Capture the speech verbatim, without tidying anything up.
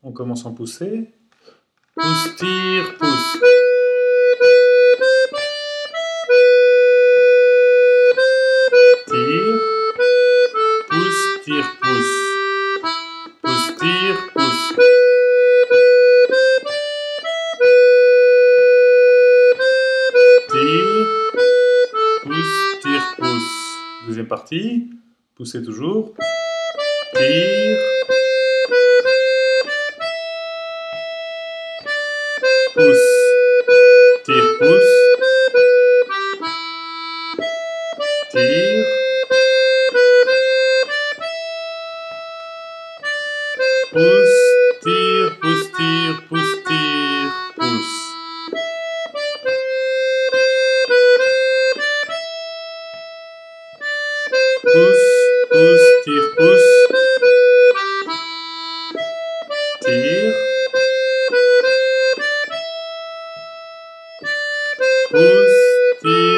On commence en poussée. Pousse, tire, pousse. Tire. Pousse, tire, pousse. Pousse, tire, pousse. Tire. Pousse, tire, pousse. Deuxième partie. Poussez toujours. Tire. Pousse. Tire, pousse. Tire. Pousse, tire, pousse, tire, pousse, tire, pousse. Pousse, pousse, tire, pousse. Tire. Pousse, tire.